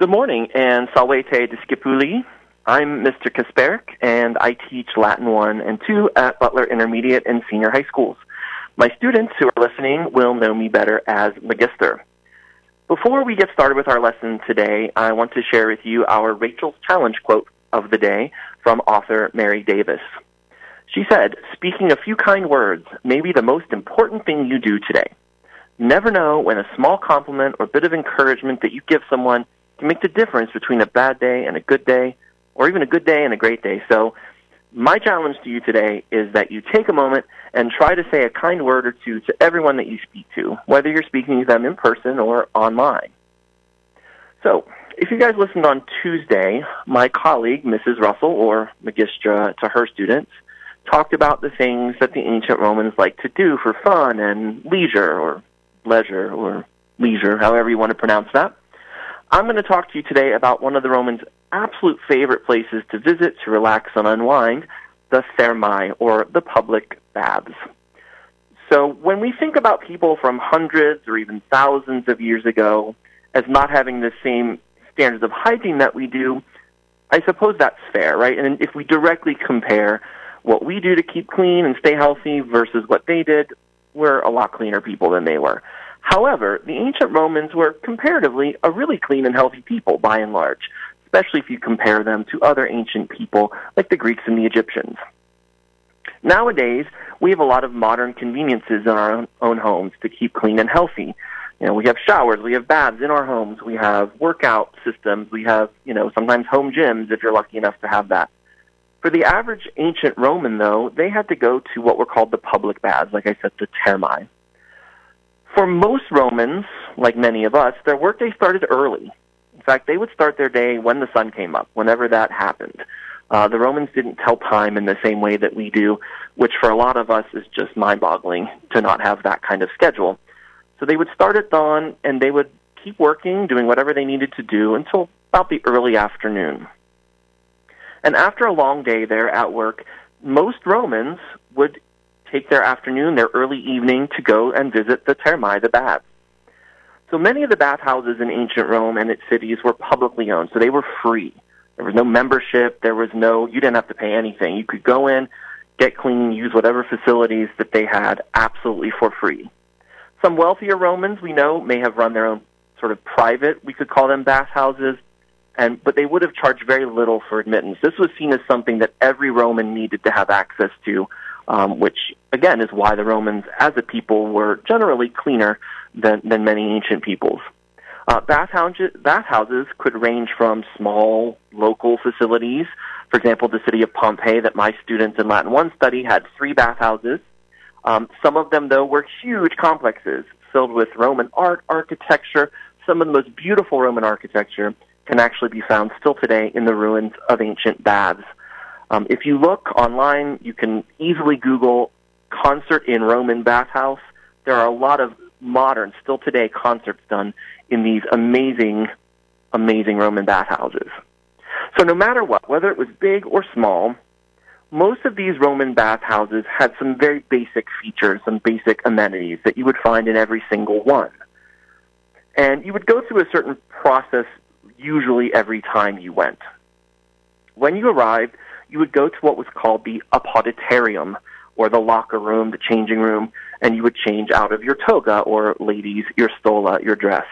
Good morning, and salvete discipuli. I'm Mr. Kasperik, and I teach Latin 1 and 2 at Butler Intermediate and Senior High Schools. My students who are listening will know me better as Magister. Before we get started with our lesson today, I want to share with you our Rachel's Challenge quote of the day from author Mary Davis. She said, "Speaking a few kind words may be the most important thing you do today. You never know when a small compliment or bit of encouragement that you give someone can make the difference between a bad day and a good day, or even a good day and a great day." So my challenge to you today is that you take a moment and try to say a kind word or two to everyone that you speak to, whether you're speaking to them in person or online. So if you guys listened on Tuesday, my colleague, Mrs. Russell, or Magistra to her students, talked about the things that the ancient Romans liked to do for fun and leisure, or leisure, however you want to pronounce that. I'm going to talk to you today about one of the Romans' absolute favorite places to visit to relax and unwind, the thermae, or the public baths. So when we think about people from hundreds or even thousands of years ago as not having the same standards of hygiene that we do, I suppose that's fair, right? And if we directly compare what we do to keep clean and stay healthy versus what they did, we're a lot cleaner people than they were. However, the ancient Romans were comparatively a really clean and healthy people by and large, especially if you compare them to other ancient people like the Greeks and the Egyptians. Nowadays, we have a lot of modern conveniences in our own homes to keep clean and healthy. You know, we have showers, we have baths in our homes, we have workout systems, we have, sometimes home gyms if you're lucky enough to have that. For the average ancient Roman, though, they had to go to what were called the public baths, like I said, the thermae. For most Romans, like many of us, their workday started early. In fact, they would start their day when the sun came up, whenever that happened. The Romans didn't tell time in the same way that we do, which for a lot of us is just mind-boggling to not have that kind of schedule. So they would start at dawn, and they would keep working, doing whatever they needed to do until about the early afternoon. And after a long day there at work, most Romans would take their afternoon, their early evening, to go and visit the thermae, the baths. So many of the bathhouses in ancient Rome and its cities were publicly owned, so they were free. There was no membership, you didn't have to pay anything. You could go in, get clean, use whatever facilities that they had absolutely for free. Some wealthier Romans, we know, may have run their own sort of private, we could call them bathhouses, but they would have charged very little for admittance. This was seen as something that every Roman needed to have access to, which, again, is why the Romans, as a people, were generally cleaner than many ancient peoples. Bathhouses could range from small local facilities. For example, the city of Pompeii that my students in Latin 1 study had 3 bathhouses. Some of them, though, were huge complexes filled with Roman art, architecture. Some of the most beautiful Roman architecture can actually be found still today in the ruins of ancient baths. If you look online, you can easily Google concert in Roman bathhouse. There are a lot of modern, still today, concerts done in these amazing, amazing Roman bathhouses. So no matter what, whether it was big or small, most of these Roman bathhouses had some very basic features, some basic amenities that you would find in every single one. And you would go through a certain process usually every time you went. When you arrived, you would go to what was called the apoditerium, or the locker room, the changing room, and you would change out of your toga, or ladies, your stola, your dress.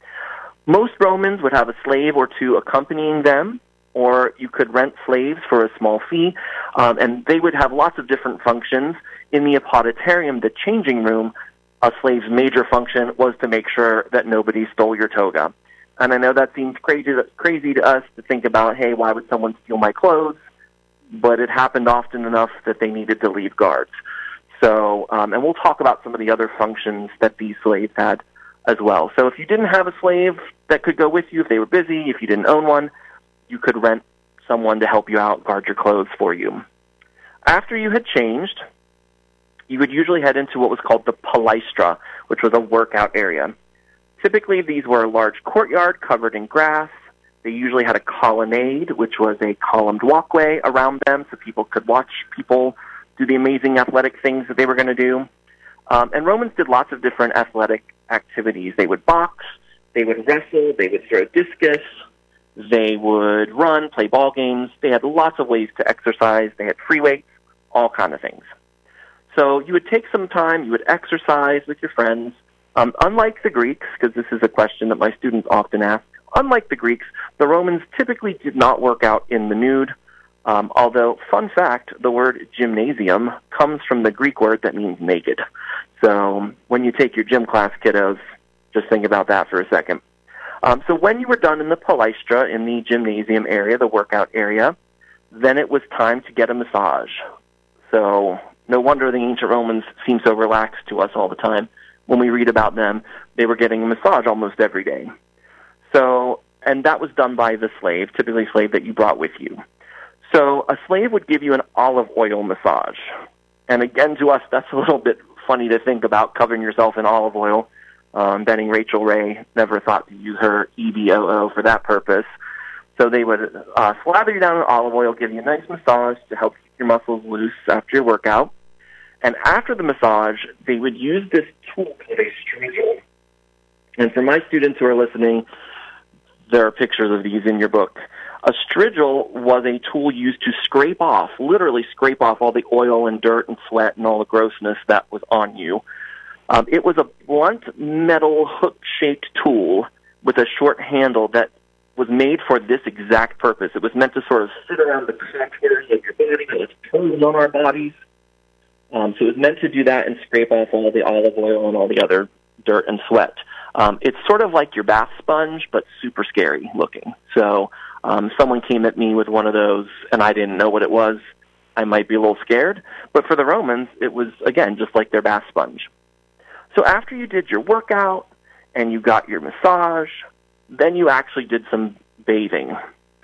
Most Romans would have a slave or two accompanying them, or you could rent slaves for a small fee, and they would have lots of different functions. In the apoditerium, the changing room, a slave's major function was to make sure that nobody stole your toga. And I know that seems crazy to us to think about, hey, why would someone steal my clothes? But it happened often enough that they needed to leave guards. So, and we'll talk about some of the other functions that these slaves had as well. So if you didn't have a slave that could go with you, if they were busy, if you didn't own one, you could rent someone to help you out, guard your clothes for you. After you had changed, you would usually head into what was called the palaestra, which was a workout area. Typically, these were a large courtyard covered in grass. They usually had a colonnade, which was a columned walkway around them so people could watch people do the amazing athletic things that they were going to do. And Romans did lots of different athletic activities. They would box, they would wrestle, they would throw discus, They would run, play ball games. They had lots of ways to exercise. They had free weights, all kind of things. So you would take some time, you would exercise with your friends. Unlike the Greeks, because this is a question that my students often ask, unlike the Greeks, the Romans typically did not work out in the nude. Although, fun fact, the word gymnasium comes from the Greek word that means naked. So when you take your gym class, kiddos, just think about that for a second. So when you were done in the palaestra, in the gymnasium area, the workout area, then it was time to get a massage. So no wonder the ancient Romans seem so relaxed to us all the time. When we read about them, they were getting a massage almost every day. So, and that was done by the slave, typically a slave that you brought with you. So a slave would give you an olive oil massage. And again, to us, that's a little bit funny to think about, covering yourself in olive oil. Betting Rachel Ray never thought to use her EVOO for that purpose. So they would slather you down in olive oil, give you a nice massage to help keep your muscles loose after your workout. And after the massage, they would use this tool called a strigil. And for my students who are listening, there are pictures of these in your book. A strigil was a tool used to scrape off, literally scrape off all the oil and dirt and sweat and all the grossness that was on you. It was a blunt metal hook-shaped tool with a short handle that was made for this exact purpose. It was meant to sort of sit around the cracked area of your body that was posed on our bodies. So it was meant to do that and scrape off all the olive oil and all the other dirt and sweat. It's sort of like your bath sponge, but super scary looking. So someone came at me with one of those, and I didn't know what it was. I might be a little scared. But for the Romans, it was, again, just like their bath sponge. So after you did your workout and you got your massage, then you actually did some bathing.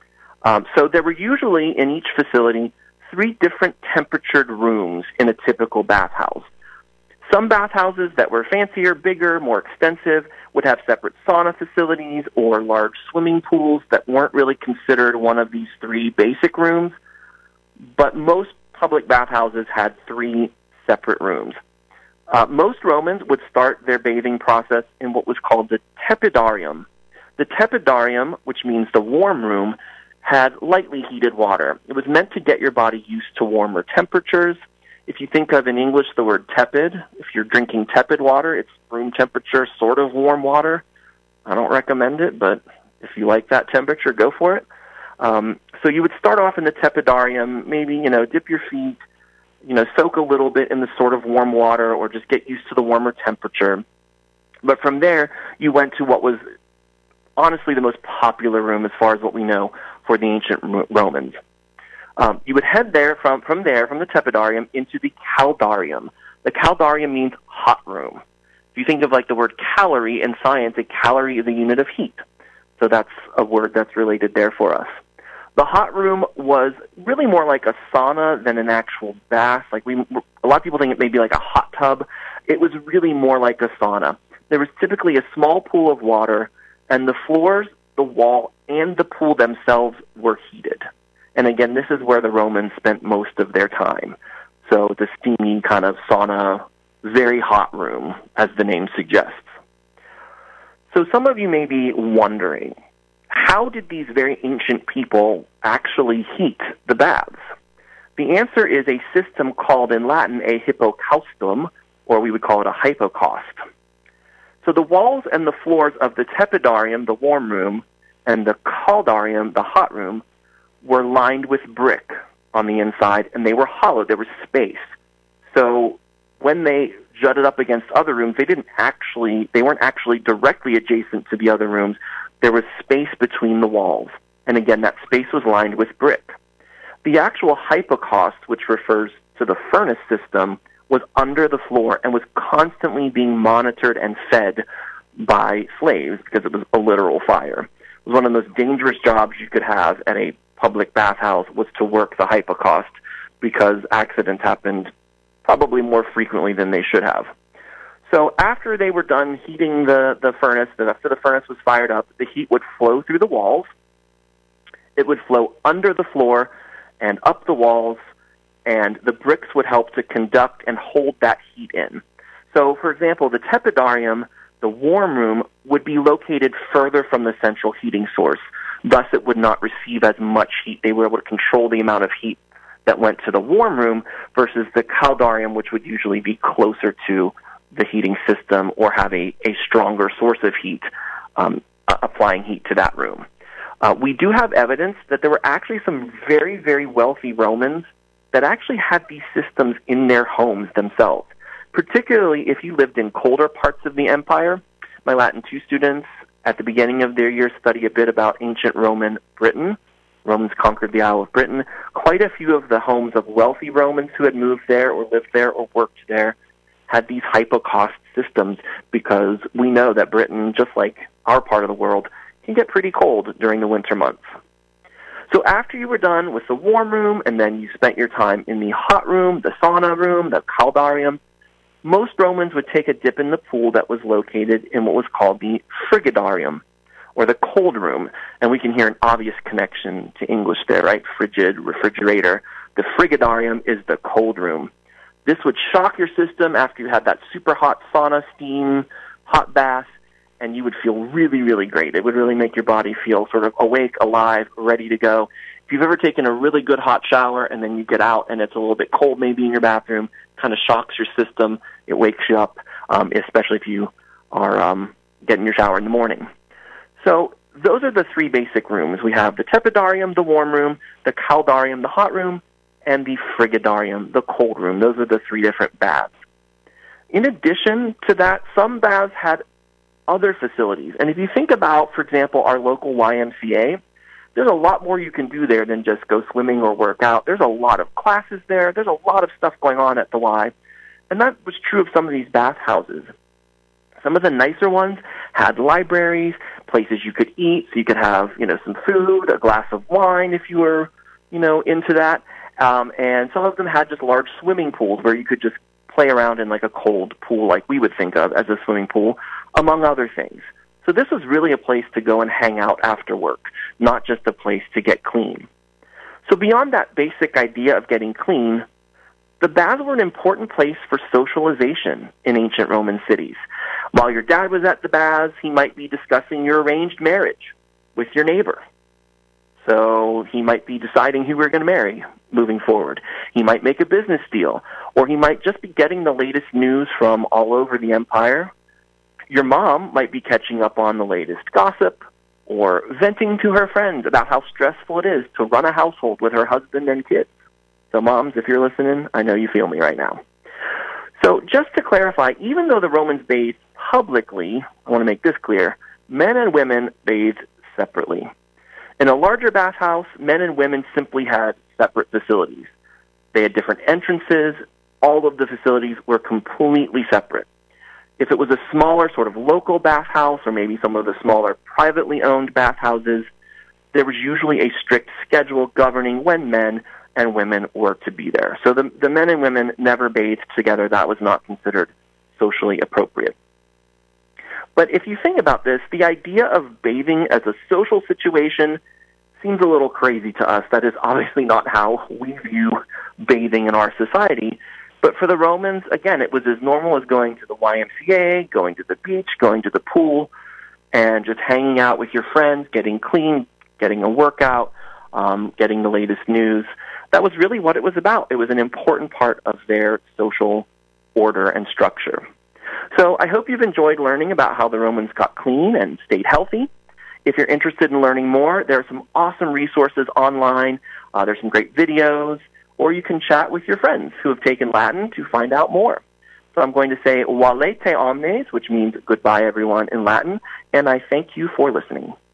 So there were usually in each facility 3 different temperatured rooms in a typical bathhouse. Some bathhouses that were fancier, bigger, more extensive would have separate sauna facilities or large swimming pools that weren't really considered one of these 3 basic rooms. But most public bathhouses had 3 separate rooms. Most Romans would start their bathing process in what was called the tepidarium. The tepidarium, which means the warm room, had lightly heated water. It was meant to get your body used to warmer temperatures. If you think of in English the word tepid, if you're drinking tepid water, it's room temperature, sort of warm water. I don't recommend it, but if you like that temperature, go for it. So you would start off in the tepidarium, maybe, dip your feet, soak a little bit in the sort of warm water or just get used to the warmer temperature. But from there, you went to what was honestly the most popular room as far as what we know for the ancient Romans. You would head there from the tepidarium into the caldarium. The caldarium means hot room. If you think of like the word calorie in science, a calorie is a unit of heat. So that's a word that's related there for us. The hot room was really more like a sauna than an actual bath. A lot of people think it may be like a hot tub. It was really more like a sauna. There was typically a small pool of water, and the floors, the wall, and the pool themselves were heated. And again, this is where the Romans spent most of their time. So the steamy kind of sauna, very hot room, as the name suggests. So some of you may be wondering, how did these very ancient people actually heat the baths? The answer is a system called in Latin a hippocaustum, or we would call it a hypocaust. So the walls and the floors of the tepidarium, the warm room, and the caldarium, the hot room, were lined with brick on the inside, and they were hollow. There was space. So when they jutted up against other rooms, they weren't actually directly adjacent to the other rooms. There was space between the walls. And again, that space was lined with brick. The actual hypocaust, which refers to the furnace system, was under the floor and was constantly being monitored and fed by slaves because it was a literal fire. It was one of the most dangerous jobs you could have at a public bathhouse was to work the hypocaust because accidents happened probably more frequently than they should have. So after they were done heating the furnace, after the furnace was fired up, the heat would flow through the walls. It would flow under the floor and up the walls, and the bricks would help to conduct and hold that heat in. So, for example, the tepidarium, the warm room, would be located further from the central heating source. Thus, thus it would not receive as much heat. They were able to control the amount of heat that went to the warm room versus the caldarium, which would usually be closer to the heating system or have a stronger source of heat, applying heat to that room. We do have evidence that there were actually some very, very wealthy Romans that actually had these systems in their homes themselves, particularly if you lived in colder parts of the empire. My Latin 2 students at the beginning of their year study a bit about ancient Roman Britain. Romans conquered the Isle of Britain. Quite a few of the homes of wealthy Romans who had moved there or lived there or worked there had these hypocaust systems, because we know that Britain, just like our part of the world, can get pretty cold during the winter months. So after you were done with the warm room and then you spent your time in the hot room, the sauna room, the caldarium, most Romans would take a dip in the pool that was located in what was called the frigidarium, or the cold room. And we can hear an obvious connection to English there, right? Frigid, refrigerator. The frigidarium is the cold room. This would shock your system after you had that super hot sauna, steam, hot bath, and you would feel really, really great. It would really make your body feel sort of awake, alive, ready to go. If you've ever taken a really good hot shower and then you get out and it's a little bit cold maybe in your bathroom, kind of shocks your system, it wakes you up, especially if you are getting your shower in the morning. So those are the three basic rooms. We have the tepidarium, the warm room, the caldarium, the hot room, and the frigidarium, the cold room. Those are the three different baths. In addition to that, some baths had other facilities. And if you think about, for example, our local YMCA, there's a lot more you can do there than just go swimming or work out. There's a lot of classes there. There's a lot of stuff going on at the Y. And that was true of some of these bathhouses. Some of the nicer ones had libraries, places you could eat, so you could have, some food, a glass of wine if you were, into that. And some of them had just large swimming pools where you could just play around in like a cold pool like we would think of as a swimming pool, among other things. So this was really a place to go and hang out after work, not just a place to get clean. So beyond that basic idea of getting clean, the baths were an important place for socialization in ancient Roman cities. While your dad was at the baths, he might be discussing your arranged marriage with your neighbor. So he might be deciding who we're going to marry moving forward. He might make a business deal, or he might just be getting the latest news from all over the empire. Your mom might be catching up on the latest gossip or venting to her friends about how stressful it is to run a household with her husband and kids. So moms, if you're listening, I know you feel me right now. So just to clarify, even though the Romans bathed publicly, I want to make this clear, men and women bathed separately. In a larger bathhouse, men and women simply had separate facilities. They had different entrances. All of the facilities were completely separate. If it was a smaller sort of local bathhouse or maybe some of the smaller privately owned bathhouses, there was usually a strict schedule governing when men and women were to be there. So the men and women never bathed together. That was not considered socially appropriate. But if you think about this, the idea of bathing as a social situation seems a little crazy to us. That is obviously not how we view bathing in our society. But for the Romans, again, it was as normal as going to the YMCA, going to the beach, going to the pool, and just hanging out with your friends, getting clean, getting a workout, getting the latest news. That was really what it was about. It was an important part of their social order and structure. So I hope you've enjoyed learning about how the Romans got clean and stayed healthy. If you're interested in learning more, there are some awesome resources online. There's some great videos, or you can chat with your friends who have taken Latin to find out more. So I'm going to say, valete omnes, which means goodbye everyone in Latin, and I thank you for listening.